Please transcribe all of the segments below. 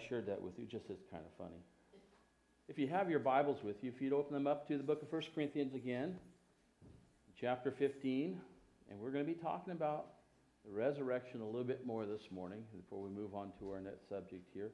shared that with you just as kind of funny. If you have your Bibles with you, if you'd open them up to the book of 1 Corinthians again, chapter 15, and we're going to be talking about the resurrection a little bit more this morning before we move on to our next subject here.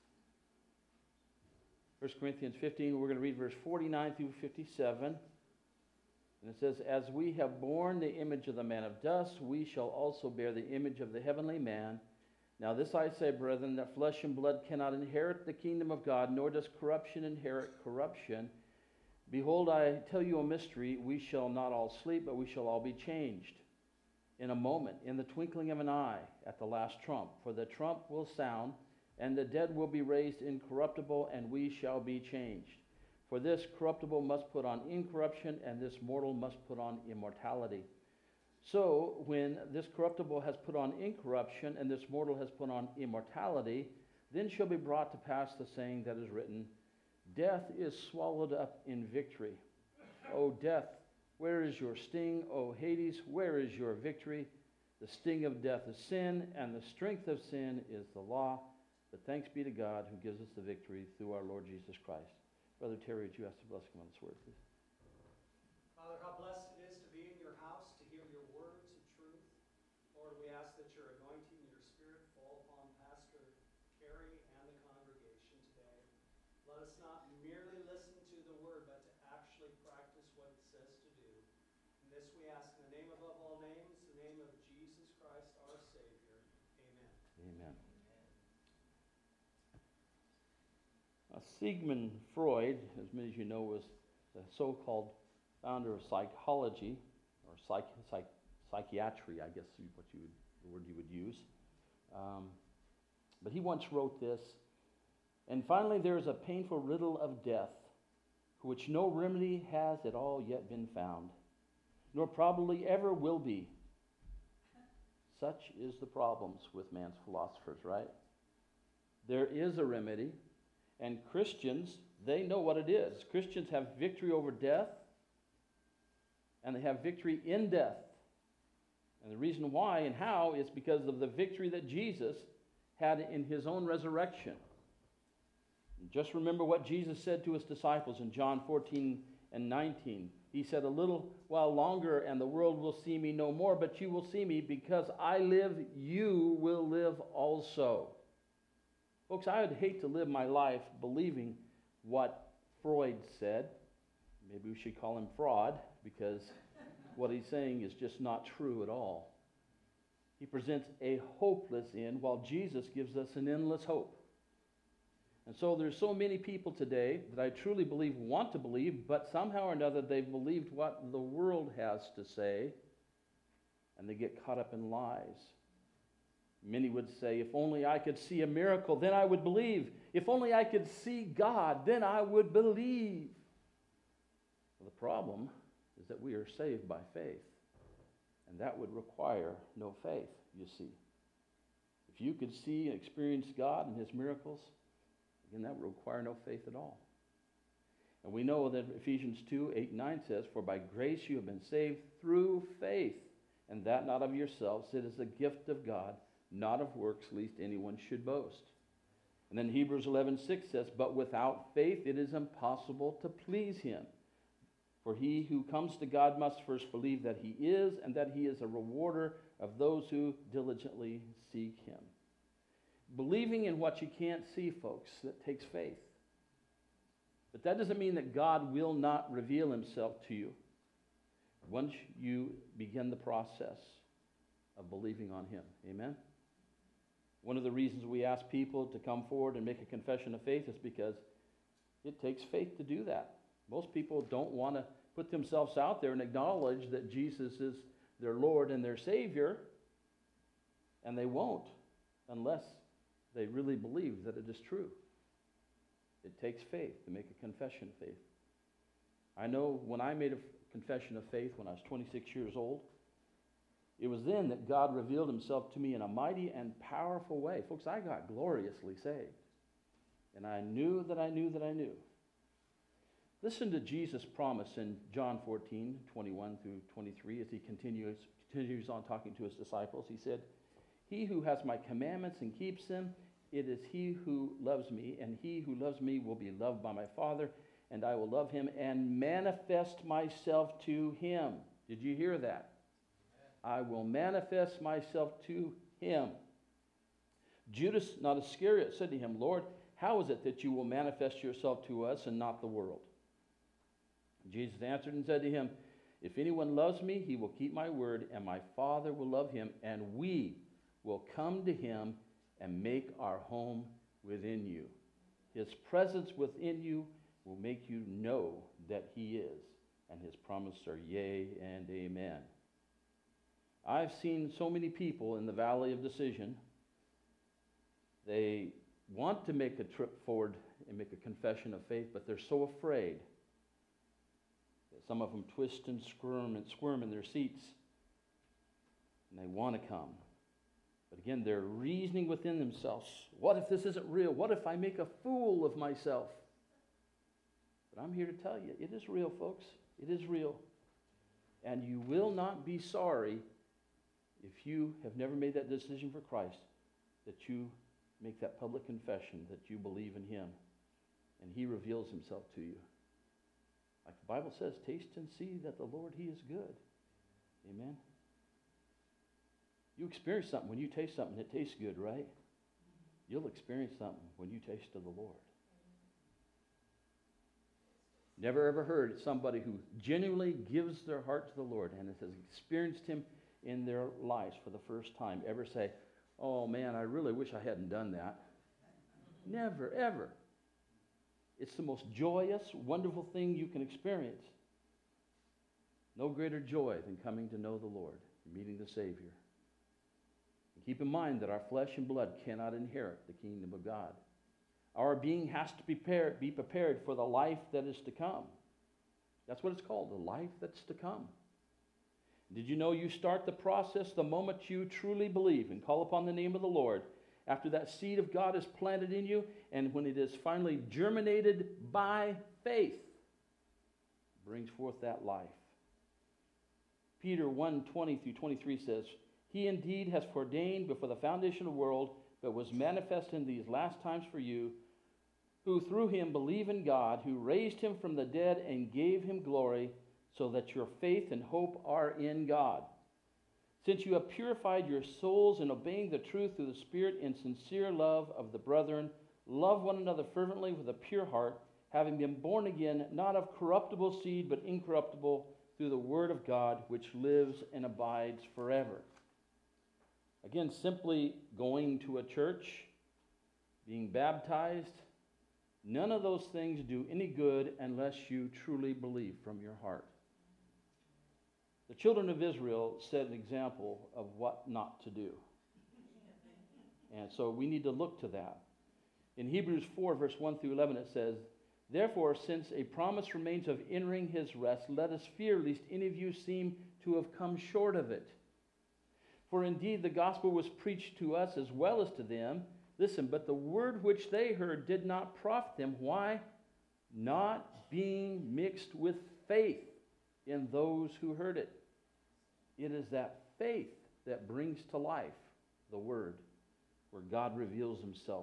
1 Corinthians 15, we're going to read verse 49 through 57. And it says, "As we have borne the image of the man of dust, we shall also bear the image of the heavenly man. Now this I say, brethren, that flesh and blood cannot inherit the kingdom of God, nor does corruption inherit corruption. Behold, I tell you a mystery. We shall not all sleep, but we shall all be changed. In a moment, in the twinkling of an eye, at the last trump. For the trump will sound, and the dead will be raised incorruptible, and we shall be changed. For this corruptible must put on incorruption, and this mortal must put on immortality. So, when this corruptible has put on incorruption, and this mortal has put on immortality, then shall be brought to pass the saying that is written, Death is swallowed up in victory. O death, where is your sting? O Hades, where is your victory? The sting of death is sin, and the strength of sin is the law. But thanks be to God who gives us the victory through our Lord Jesus Christ." Brother Terry, would you ask the blessing on this word, please? Father, how blessed it is to be in your house, to hear your words of truth. Lord, we ask that your anointing, your spirit fall upon Pastor Kerry and the congregation today. Let us not merely listen to the word, but to actually practice what it says to do. And this we ask in the name above all names, the name of Jesus Christ, our Savior. Amen. Amen. Sigmund Freud, as many of you know, was the so-called founder of psychology, or psychiatry, I guess the word you would use. But he once wrote this, "And finally there is a painful riddle of death, for which no remedy has at all yet been found, nor probably ever will be. Such is the problems with man's philosophers," right? There is a remedy. And Christians, they know what it is. Christians have victory over death, and they have victory in death. And the reason why and how is because of the victory that Jesus had in his own resurrection. Just remember what Jesus said to his disciples in John 14 and 19. He said, "A little while longer, and the world will see me no more, but you will see me, because I live, you will live also." Folks, I would hate to live my life believing what Freud said. Maybe we should call him fraud, because what he's saying is just not true at all. He presents a hopeless end, while Jesus gives us an endless hope. And so there's so many people today that I truly believe want to believe, but somehow or another they've believed what the world has to say, and they get caught up in lies. Many would say, "If only I could see a miracle, then I would believe. If only I could see God, then I would believe." Well, the problem is that we are saved by faith, and that would require no faith, you see. If you could see and experience God and his miracles, again, that would require no faith at all. And we know that Ephesians 2, 8, and 9 says, "For by grace you have been saved through faith, and that not of yourselves. It is a gift of God, not of works, lest anyone should boast." And then Hebrews 11:6 says, "But without faith it is impossible to please him. For he who comes to God must first believe that he is, and that he is a rewarder of those who diligently seek him." Believing in what you can't see, folks, that takes faith. But that doesn't mean that God will not reveal himself to you once you begin the process of believing on him. Amen? One of the reasons we ask people to come forward and make a confession of faith is because it takes faith to do that. Most people don't want to put themselves out there and acknowledge that Jesus is their Lord and their Savior, and they won't unless they really believe that it is true. It takes faith to make a confession of faith. I know when I made a confession of faith when I was 26 years old, it was then that God revealed himself to me in a mighty and powerful way. Folks, I got gloriously saved. And I knew that I knew that I knew. Listen to Jesus' promise in John 14, 21 through 23 as he continues on talking to his disciples. He said, "He who has my commandments and keeps them, it is he who loves me, and he who loves me will be loved by my Father, and I will love him and manifest myself to him. Did you hear that? I will manifest myself to him. Judas, not Iscariot, said to him, Lord, how is it that you will manifest yourself to us and not the world? Jesus answered and said to him, if anyone loves me, he will keep my word, and my Father will love him, and we will come to him and make our home within you. His presence within you will make you know that he is, and his promises are yea and amen. I've seen so many people in the valley of decision. They want to make a trip forward and make a confession of faith, but they're so afraid that some of them twist and squirm in their seats, and they want to come. But again, they're reasoning within themselves. What if this isn't real? What if I make a fool of myself? But I'm here to tell you, it is real, folks. It is real. And you will not be sorry if you have never made that decision for Christ, that you make that public confession that you believe in him and he reveals himself to you. Like the Bible says, taste and see that the Lord, he is good. Amen. You experience something when you taste something that tastes good, right? You'll experience something when you taste of the Lord. Never ever heard somebody who genuinely gives their heart to the Lord and has experienced him in their lives for the first time ever say, oh man, I really wish I hadn't done that. Never, ever. It's the most joyous, wonderful thing you can experience. No greater joy than coming to know the Lord, meeting the Savior. And keep in mind that our flesh and blood cannot inherit the kingdom of God. Our being has to be prepared for the life that is to come. That's what it's called, the life that's to come. Did you know you start the process the moment you truly believe and call upon the name of the Lord? After that seed of God is planted in you, and when it is finally germinated by faith, brings forth that life. Peter 1:20-23 says, he indeed has foreordained before the foundation of the world, but was manifest in these last times for you, who through him believe in God, who raised him from the dead and gave him glory, so that your faith and hope are in God. Since you have purified your souls in obeying the truth through the Spirit in sincere love of the brethren, love one another fervently with a pure heart, having been born again, not of corruptible seed, but incorruptible, through the word of God, which lives and abides forever. Again, simply going to a church, being baptized, none of those things do any good unless you truly believe from your heart. The children of Israel set an example of what not to do. And so we need to look to that. In Hebrews 4, verse 1-11, it says, therefore, since a promise remains of entering his rest, let us fear lest any of you seem to have come short of it. For indeed the gospel was preached to us as well as to them. Listen, but the word which they heard did not profit them. Why? Not being mixed with faith in those who heard it. It is that faith that brings to life the word, where God reveals himself.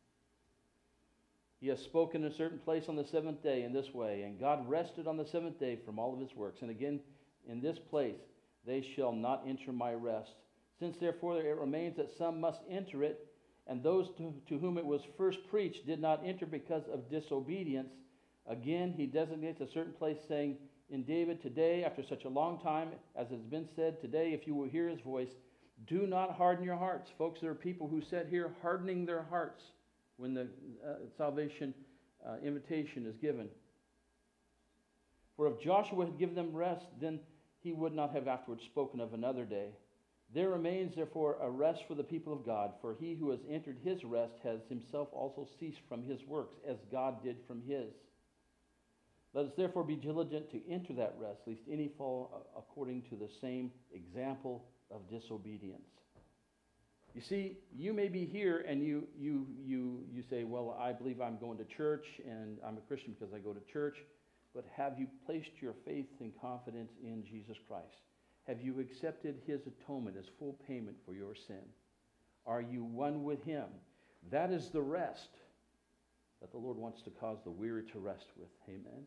He has spoken in a certain place on the seventh day in this way, and God rested on the seventh day from all of his works. And again, in this place, they shall not enter my rest. Since therefore it remains that some must enter it, and those to whom it was first preached did not enter because of disobedience, again he designates a certain place, saying, in David, today, after such a long time, as has been said, today, if you will hear his voice, do not harden your hearts. Folks, there are people who sit here hardening their hearts when the salvation invitation is given. For if Joshua had given them rest, then he would not have afterwards spoken of another day. There remains, therefore, a rest for the people of God, for he who has entered his rest has himself also ceased from his works, as God did from his. Let us therefore be diligent to enter that rest, lest any fall according to the same example of disobedience. You see, you may be here and you say, well, I believe I'm going to church and I'm a Christian because I go to church. But have you placed your faith and confidence in Jesus Christ? Have you accepted his atonement as full payment for your sin? Are you one with him? That is the rest that the Lord wants to cause the weary to rest with. Amen.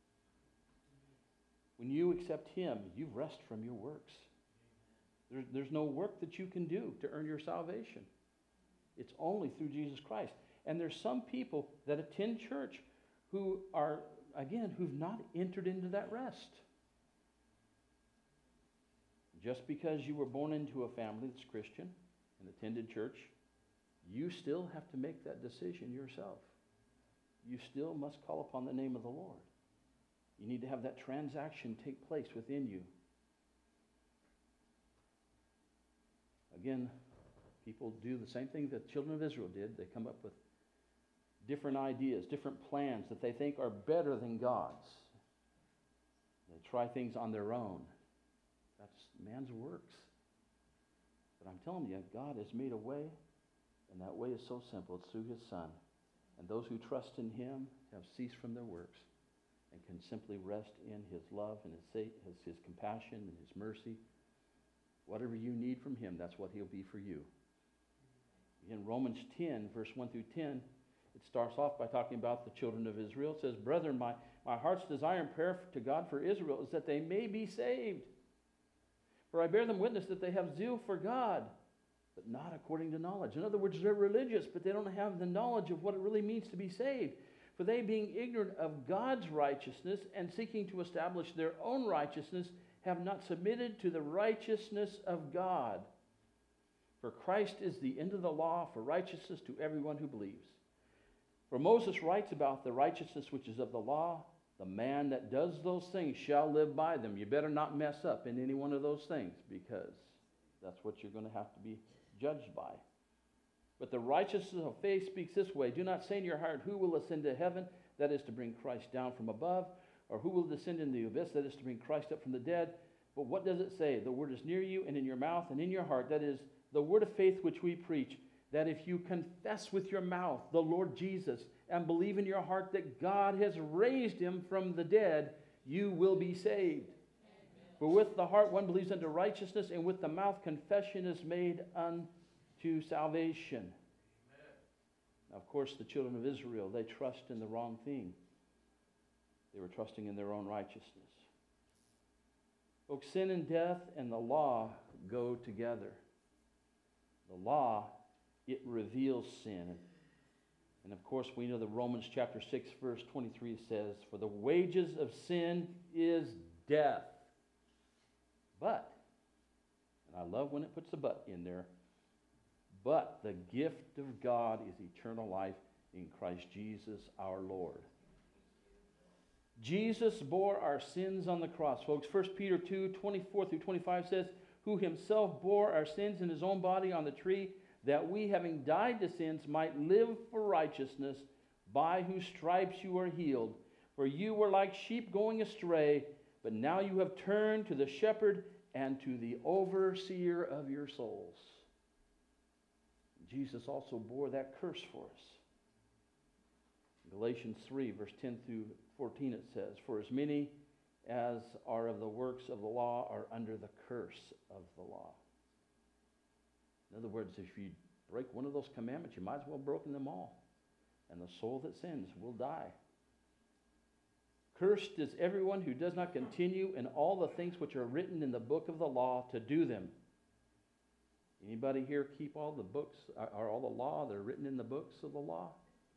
When you accept Him, you rest from your works. There's no work that you can do to earn your salvation. It's only through Jesus Christ. And there's some people that attend church who are, again, who've not entered into that rest. Just because you were born into a family that's Christian and attended church, you still have to make that decision yourself. You still must call upon the name of the Lord. You need to have that transaction take place within you. Again, people do the same thing that the children of Israel did. They come up with different ideas, different plans that they think are better than God's. They try things on their own. That's man's works. But I'm telling you, God has made a way, and that way is so simple. It's through His Son. And those who trust in Him have ceased from their works and can simply rest in His love and His compassion and His mercy. Whatever you need from Him, that's what He'll be for you. In Romans 10, verse 1 through 10, it starts off by talking about the children of Israel. It says, "Brethren, my heart's desire and prayer to God for Israel is that they may be saved. For I bear them witness that they have zeal for God, but not according to knowledge." In other words, they're religious, but they don't have the knowledge of what it really means to be saved. For they, being ignorant of God's righteousness and seeking to establish their own righteousness, have not submitted to the righteousness of God. For Christ is the end of the law for righteousness to everyone who believes. For Moses writes about the righteousness which is of the law. The man that does those things shall live by them. You better not mess up in any one of those things, because that's what you're going to have to be judged by. But the righteousness of faith speaks this way: "Do not say in your heart, who will ascend to heaven, that is to bring Christ down from above, or who will descend into the abyss, that is to bring Christ up from the dead." But what does it say? The word is near you and in your mouth and in your heart. That is the word of faith which we preach, that if you confess with your mouth the Lord Jesus and believe in your heart that God has raised Him from the dead, you will be saved. Amen. For with the heart one believes unto righteousness, and with the mouth confession is made unto salvation. Amen. Now, of course, the children of Israel, they trust in the wrong thing. They were trusting in their own righteousness. Folks, sin and death and the law go together. The law, it reveals sin. And of course, we know that Romans chapter 6, verse 23 says, "For the wages of sin is death. But," and I love when it puts a but in there, "but the gift of God is eternal life in Christ Jesus our Lord." Jesus bore our sins on the cross, folks. 1 Peter 2, 24 through 25 says, "Who Himself bore our sins in His own body on the tree, that we, having died to sins, might live for righteousness, by whose stripes you are healed. For you were like sheep going astray, but now you have turned to the shepherd and to the overseer of your souls." Jesus also bore that curse for us. In Galatians 3, verse 10 through 14, it says, "For as many as are of the works of the law are under the curse of the law." In other words, if you break one of those commandments, you might as well have broken them all. And the soul that sins will die. "Cursed is everyone who does not continue in all the things which are written in the book of the law to do them." Anybody here keep all the books, or all the law that are written in the books of the law?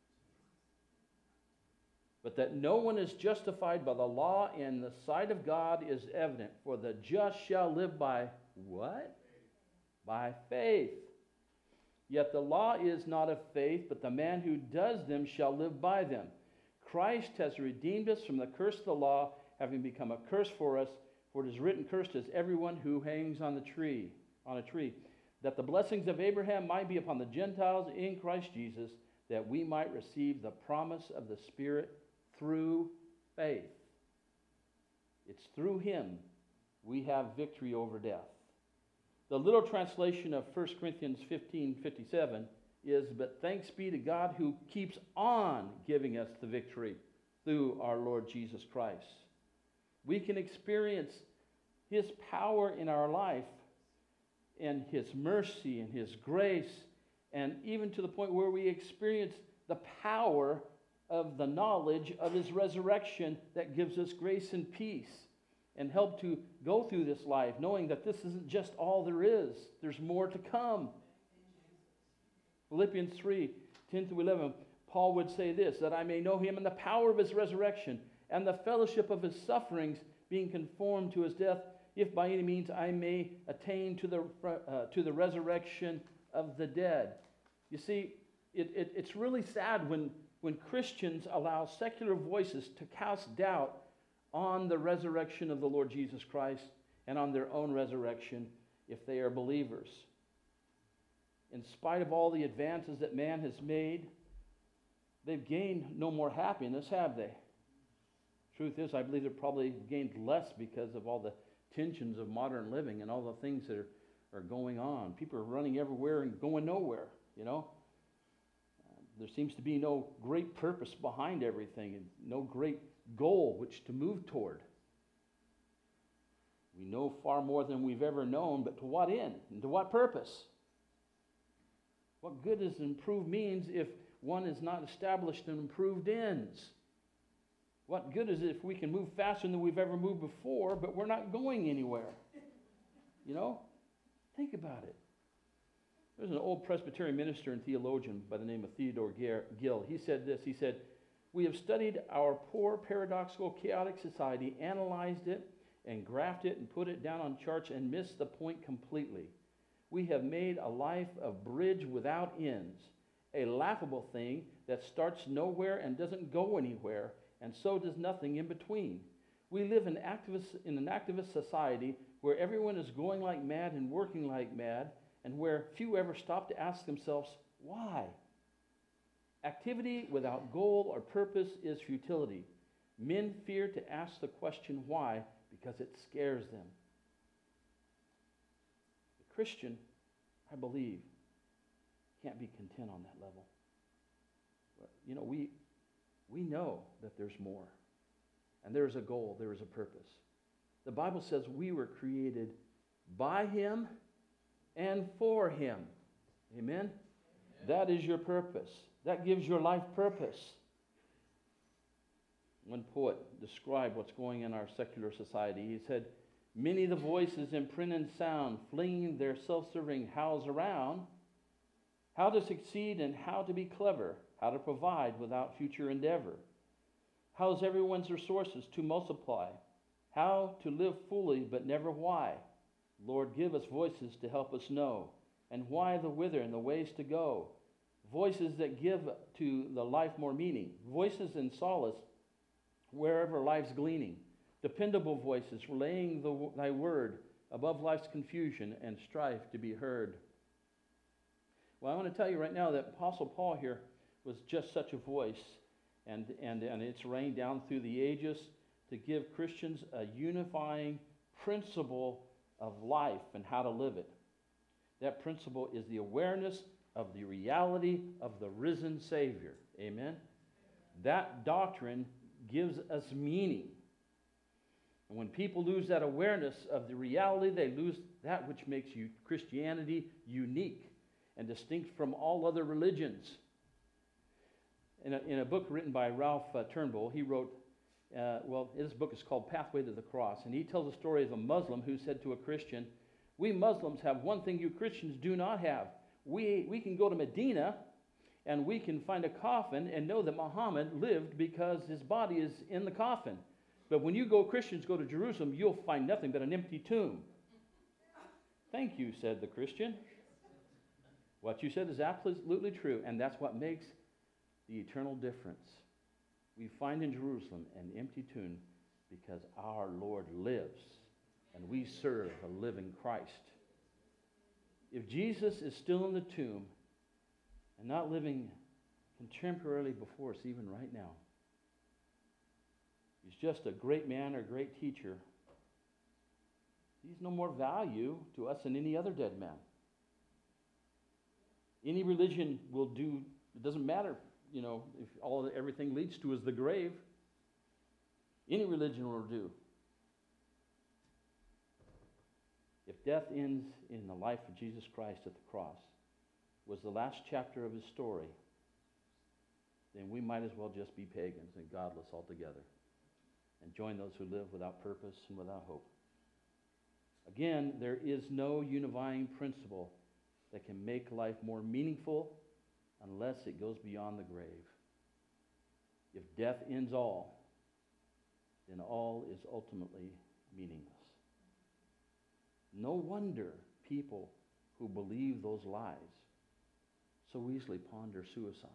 "But that no one is justified by the law in the sight of God is evident, for the just shall live by" what? "By faith. Yet the law is not of faith, but the man who does them shall live by them. Christ has redeemed us from the curse of the law, having become a curse for us, for it is written, 'Cursed is everyone who hangs on a tree, that the blessings of Abraham might be upon the Gentiles in Christ Jesus, that we might receive the promise of the Spirit through faith." It's through Him we have victory over death. The little translation of 1 Corinthians 15:57 is, "But thanks be to God who keeps on giving us the victory through our Lord Jesus Christ." We can experience His power in our life and His mercy and His grace and even to the point where we experience the power of the knowledge of his resurrection that gives us grace and peace and help to go through this life knowing that this isn't just all there is. There's more to come. Philippians 3:10-11, Paul would say this, that I may know him in the power of his resurrection and the fellowship of his sufferings, being conformed to his death, if by any means I may attain to the resurrection of the dead. You see, it's really sad when Christians allow secular voices to cast doubt on the resurrection of the Lord Jesus Christ and on their own resurrection if they are believers. In spite of all the advances that man has made, they've gained no more happiness, have they? Truth is, I believe they've probably gained less because of all the tensions of modern living and all the things that are going on. People are running everywhere and going nowhere, you know. There seems to be no great purpose behind everything and no great goal which to move toward. We know far more than we've ever known, but to what end and to what purpose? What good does improved means if one is not established in improved ends? What good is it if we can move faster than we've ever moved before, but we're not going anywhere? You know? Think about it. There's an old Presbyterian minister and theologian by the name of Theodore Gill. He said this. He said, "We have studied our poor, paradoxical, chaotic society, analyzed it, and graphed it, and put it down on charts, and missed the point completely. We have made a life of bridge without ends, a laughable thing that starts nowhere and doesn't go anywhere, and so does nothing in between. We live in an activist society where everyone is going like mad and working like mad, and where few ever stop to ask themselves, why? Activity without goal or purpose is futility. Men fear to ask the question why because it scares them." The Christian, I believe, can't be content on that level. You know, we know that there's more. And there is a goal, there is a purpose. The Bible says we were created by him and for him. Amen? Amen? That is your purpose. That gives your life purpose. One poet described what's going in our secular society. He said, "Many the voices in print and sound flinging their self-serving hows around, how to succeed and how to be clever, how to provide without future endeavor. How's everyone's resources to multiply, how to live fully but never why. Lord, give us voices to help us know, and why the whither and the ways to go. Voices that give to the life more meaning, voices in solace wherever life's gleaning. Dependable voices relaying thy word above life's confusion and strife to be heard." Well, I want to tell you right now that Apostle Paul here was just such a voice, and it's rained down through the ages to give Christians a unifying principle of life and how to live it. That principle is the awareness of the reality of the risen Savior. Amen? That doctrine gives us meaning. And when people lose that awareness of the reality, they lose that which makes Christianity unique and distinct from all other religions. In a book written by Ralph Turnbull, he wrote, his book is called Pathway to the Cross, and he tells the story of a Muslim who said to a Christian, "We Muslims have one thing you Christians do not have. We can go to Medina and we can find a coffin and know that Muhammad lived because his body is in the coffin. But when Christians go to Jerusalem, you'll find nothing but an empty tomb." "Thank you," said the Christian. "What you said is absolutely true, and that's what makes the eternal difference. We find in Jerusalem an empty tomb because our Lord lives, and we serve a living Christ." If Jesus is still in the tomb and not living contemporarily before us even right now, he's just a great man or a great teacher. He's no more value to us than any other dead man. Any religion will do. It doesn't matter, if everything leads to is the grave. Any religion will do. If death ends in the life of Jesus Christ at the cross, was the last chapter of his story, then we might as well just be pagans and godless altogether and join those who live without purpose and without hope. Again, there is no unifying principle that can make life more meaningful unless it goes beyond the grave. If death ends all, then all is ultimately meaningless. No wonder people who believe those lies so easily ponder suicide.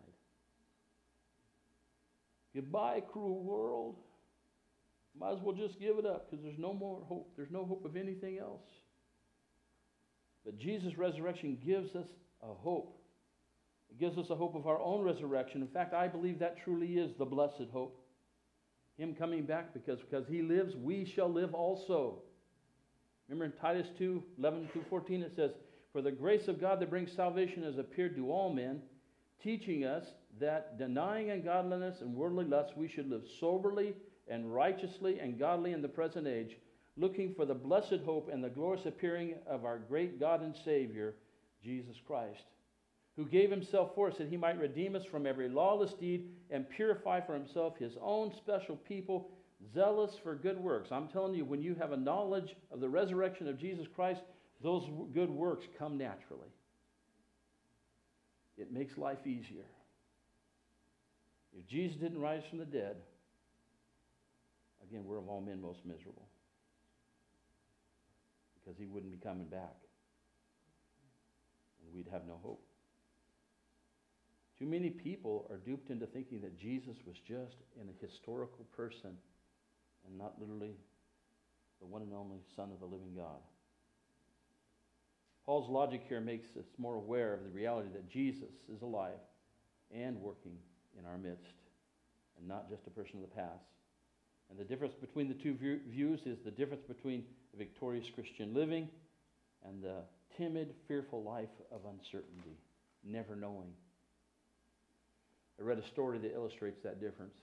Goodbye, cruel world. Might as well just give it up because there's no more hope. There's no hope of anything else. But Jesus' resurrection gives us a hope. It gives us a hope of our own resurrection. In fact, I believe that truly is the blessed hope. Him coming back because he lives, we shall live also. Remember in Titus 2:11-14 it says, "For the grace of God that brings salvation has appeared to all men, teaching us that denying ungodliness and worldly lusts, we should live soberly and righteously and godly in the present age, looking for the blessed hope and the glorious appearing of our great God and Savior, Jesus Christ, who gave himself for us that he might redeem us from every lawless deed and purify for himself his own special people, zealous for good works." I'm telling you, when you have a knowledge of the resurrection of Jesus Christ, those good works come naturally. It makes life easier. If Jesus didn't rise from the dead, again, we're of all men most miserable. Because he wouldn't be coming back. And we'd have no hope. Too many people are duped into thinking that Jesus was just an historical person and not literally the one and only Son of the living God. Paul's logic here makes us more aware of the reality that Jesus is alive and working in our midst, and not just a person of the past. And the difference between the two views is the difference between the victorious Christian living and the timid, fearful life of uncertainty, never knowing. I read a story that illustrates that difference.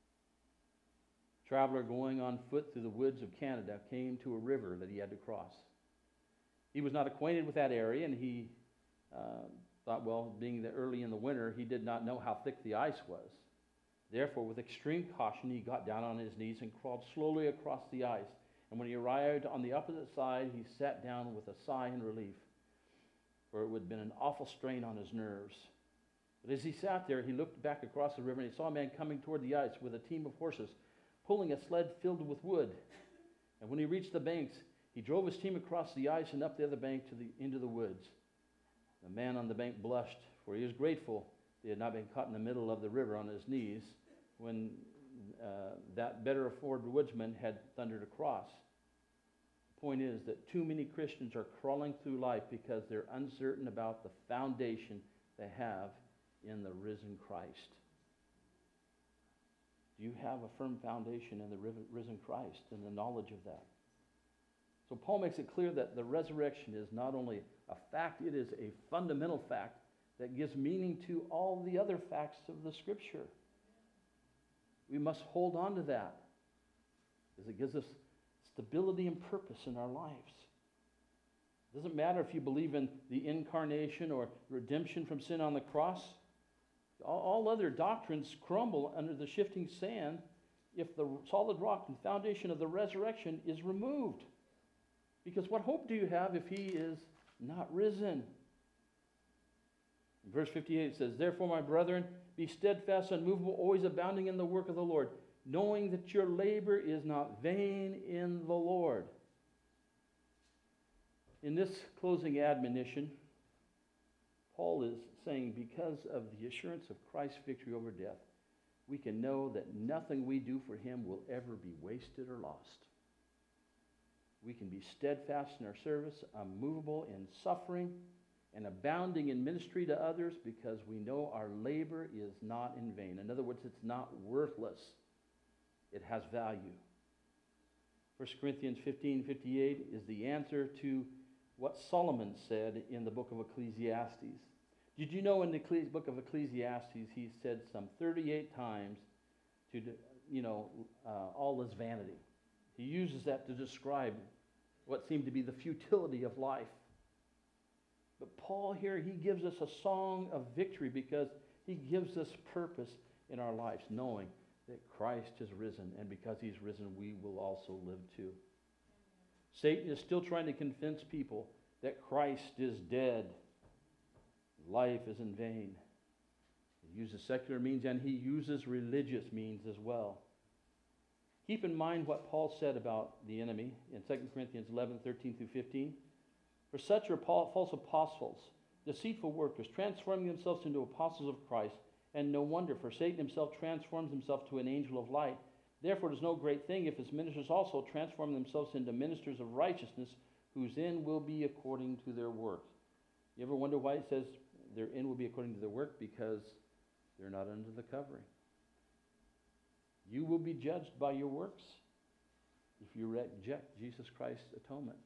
A traveler going on foot through the woods of Canada came to a river that he had to cross. He was not acquainted with that area, and he thought, well, being early in the winter, he did not know how thick the ice was. Therefore, with extreme caution, he got down on his knees and crawled slowly across the ice. And when he arrived on the opposite side, he sat down with a sigh in relief, for it would have been an awful strain on his nerves. But as he sat there, he looked back across the river, and he saw a man coming toward the ice with a team of horses, pulling a sled filled with wood. And when he reached the banks, he drove his team across the ice and up the other bank into the woods. The man on the bank blushed, for he was grateful he had not been caught in the middle of the river on his knees when that better afforded woodsman had thundered across. The point is that too many Christians are crawling through life because they're uncertain about the foundation they have in the risen Christ. Do you have a firm foundation in the risen Christ and the knowledge of that? So Paul makes it clear that the resurrection is not only a fact, it is a fundamental fact that gives meaning to all the other facts of the Scripture. We must hold on to that because it gives us stability and purpose in our lives. It doesn't matter if you believe in the incarnation or redemption from sin on the cross. All other doctrines crumble under the shifting sand if the solid rock and foundation of the resurrection is removed. Because what hope do you have if he is not risen? In verse 58 it says, "Therefore, my brethren, be steadfast, unmovable, always abounding in the work of the Lord, knowing that your labor is not vain in the Lord." In this closing admonition, Paul is saying, because of the assurance of Christ's victory over death, we can know that nothing we do for him will ever be wasted or lost. We can be steadfast in our service, unmovable in suffering, and abounding in ministry to others because we know our labor is not in vain. In other words, it's not worthless. It has value. 1 Corinthians 15:58 is the answer to what Solomon said in the book of Ecclesiastes. Did you know in the book of Ecclesiastes he said some 38 times all is vanity? He uses that to describe what seemed to be the futility of life. But Paul here, he gives us a song of victory because he gives us purpose in our lives, knowing that Christ has risen, and because he's risen, we will also live too. Satan is still trying to convince people that Christ is dead. Life is in vain. He uses secular means and he uses religious means as well. Keep in mind what Paul said about the enemy in 2 Corinthians 11:13 through 15. For such are false apostles, deceitful workers, transforming themselves into apostles of Christ. And no wonder, for Satan himself transforms himself to an angel of light. Therefore it is no great thing if his ministers also transform themselves into ministers of righteousness, whose end will be according to their works. You ever wonder why it says their end will be according to their work? Because they're not under the covering. You will be judged by your works if you reject Jesus Christ's atonement.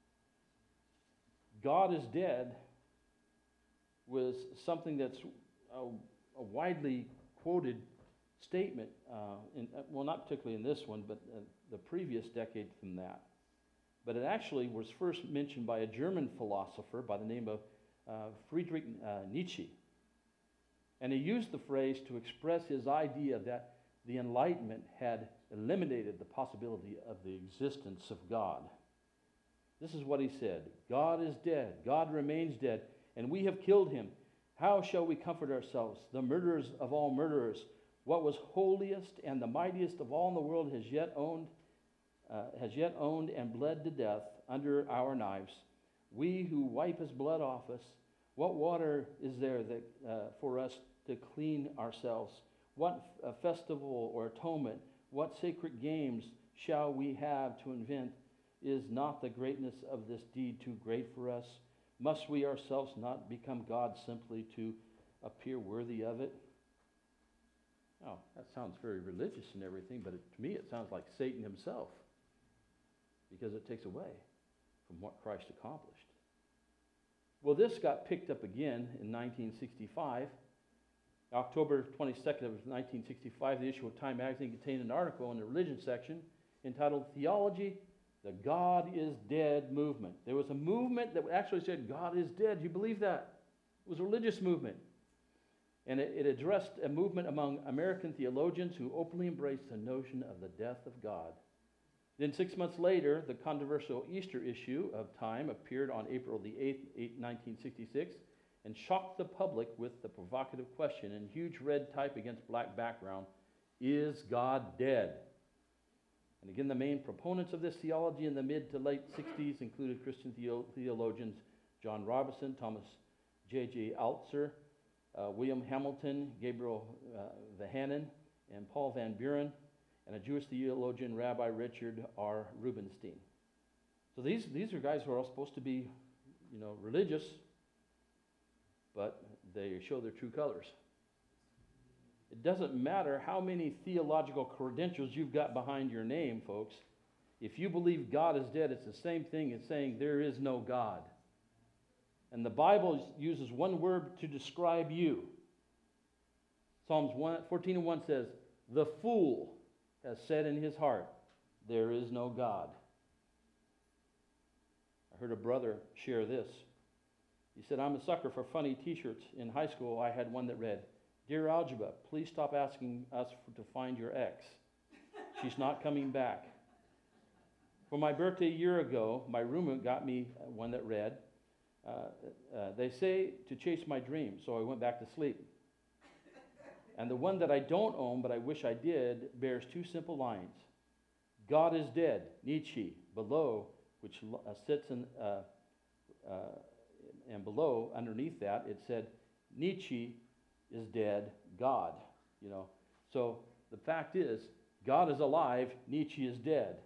God is dead was something that's a widely quoted statement, well, not particularly in this one, but the previous decade from that. But it actually was first mentioned by a German philosopher by the name of Friedrich Nietzsche. And he used the phrase to express his idea that the Enlightenment had eliminated the possibility of the existence of God. This is what he said: God is dead, God remains dead, and we have killed him. How shall we comfort ourselves, the murderers of all murderers? What was holiest and the mightiest of all in the world has yet owned and bled to death under our knives. We who wipe his blood off us, what water is there that for us to clean ourselves? What festival or atonement, what sacred games shall we have to invent? Is not the greatness of this deed too great for us? Must we ourselves not become God simply to appear worthy of it? Oh, that sounds very religious and everything, but to me it sounds like Satan himself, because it takes away from what Christ accomplished. Well, this got picked up again in 1965. October 22nd of 1965, the issue of Time magazine contained an article in the religion section entitled Theology, the God is Dead movement. There was a movement that actually said God is dead. You believe that? It was a religious movement. And it addressed a movement among American theologians who openly embraced the notion of the death of God. Then 6 months later, the controversial Easter issue of Time appeared on April the 8th, 1966, and shocked the public with the provocative question in huge red type against black background: is God dead? And again, the main proponents of this theology in the mid to late 60s included Christian theologians John Robison, Thomas J.J. Altzer, William Hamilton, Gabriel Vahanen, and Paul Van Buren, and a Jewish theologian, Rabbi Richard R. Rubinstein. So these are guys who are all supposed to be, religious, but they show their true colors. It doesn't matter how many theological credentials you've got behind your name, folks. If you believe God is dead, it's the same thing as saying there is no God. And the Bible uses one word to describe you. Psalms 14:1 says, "The fool has said in his heart, there is no God." I heard a brother share this. He said, "I'm a sucker for funny t-shirts. In high school, I had one that read, 'Dear Algebra, please stop asking us to find your ex. She's not coming back.' For my birthday a year ago, my roommate got me one that read, 'They say to chase my dreams, so I went back to sleep.' And the one that I don't own, but I wish I did, bears two simple lines. 'God is dead,' Nietzsche, below, which sits in, and below, underneath that, it said, 'Nietzsche is dead, God.'" So the fact is, God is alive, Nietzsche is dead,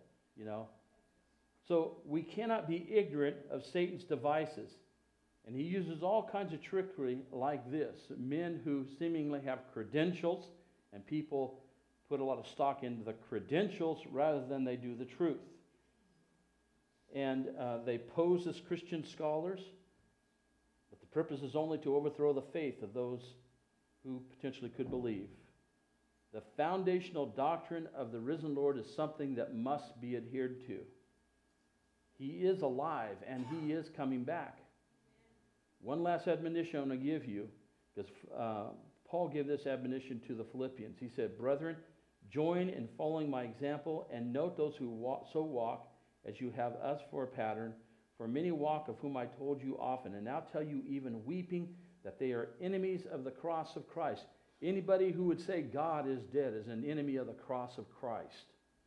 So we cannot be ignorant of Satan's devices. And he uses all kinds of trickery like this. Men who seemingly have credentials, and people put a lot of stock into the credentials rather than they do the truth. And they pose as Christian scholars, but the purpose is only to overthrow the faith of those who potentially could believe. The foundational doctrine of the risen Lord is something that must be adhered to. He is alive, and he is coming back. One last admonition I'm going to give you, because Paul gave this admonition to the Philippians. He said, "Brethren, join in following my example, and note those who walk as you have us for a pattern. For many walk, of whom I told you often, and now tell you even weeping, that they are enemies of the cross of Christ." Anybody who would say God is dead is an enemy of the cross of Christ.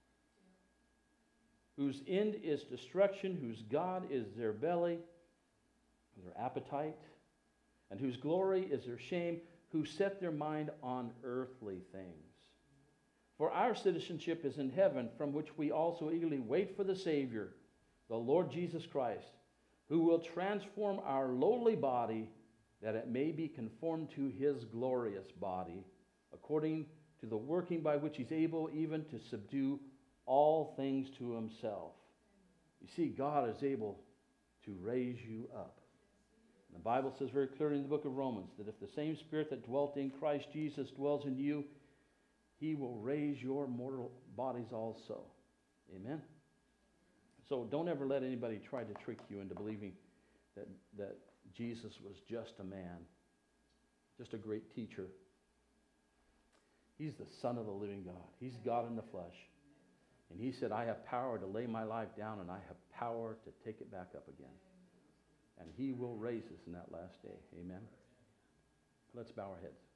Whose end is destruction, whose God is their belly, their appetite, and whose glory is their shame, who set their mind on earthly things. For our citizenship is in heaven, from which we also eagerly wait for the Savior, the Lord Jesus Christ, who will transform our lowly body, that it may be conformed to his glorious body, according to the working by which he's able even to subdue all things to himself. You see, God is able to raise you up. The Bible says very clearly in the book of Romans that if the same Spirit that dwelt in Christ Jesus dwells in you, he will raise your mortal bodies also. Amen? So don't ever let anybody try to trick you into believing that Jesus was just a man, just a great teacher. He's the Son of the living God. He's God in the flesh. And he said, "I have power to lay my life down, and I have power to take it back up again." And he will raise us in that last day. Amen? Let's bow our heads.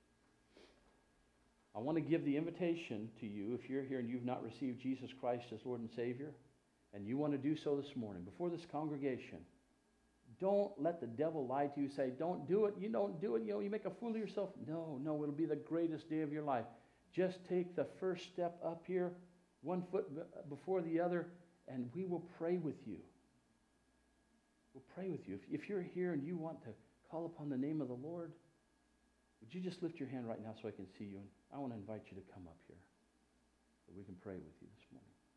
I want to give the invitation to you, if you're here and you've not received Jesus Christ as Lord and Savior, and you want to do so this morning, before this congregation. Don't let the devil lie to you, say, "Don't do it, you don't do it, you make a fool of yourself." No, it'll be the greatest day of your life. Just take the first step up here, one foot before the other, and we will pray with you. We'll pray with you. If you're here and you want to call upon the name of the Lord, would you just lift your hand right now so I can see you? And I want to invite you to come up here so we can pray with you this morning.